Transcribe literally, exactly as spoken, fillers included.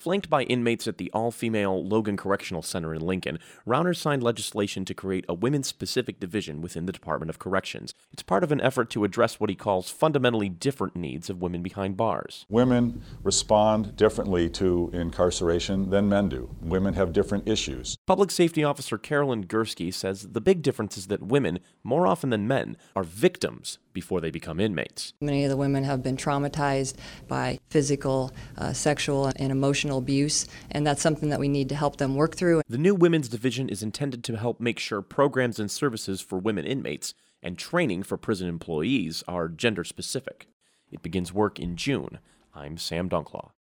Flanked by inmates at the all-female Logan Correctional Center in Lincoln, Rauner signed legislation to create a women-specific division within the Department of Corrections. It's part of an effort to address what he calls fundamentally different needs of women behind bars. Women respond differently to incarceration than men do. Women have different issues. Public Safety Officer Carolyn Gursky says the big difference is that women, more often than men, are victims before they become inmates. Many of the women have been traumatized by physical, uh, sexual, and emotional abuse, and that's something that we need to help them work through. The new Women's Division is intended to help make sure programs and services for women inmates and training for prison employees are gender-specific. It begins work in June. I'm Sam Dunklaw.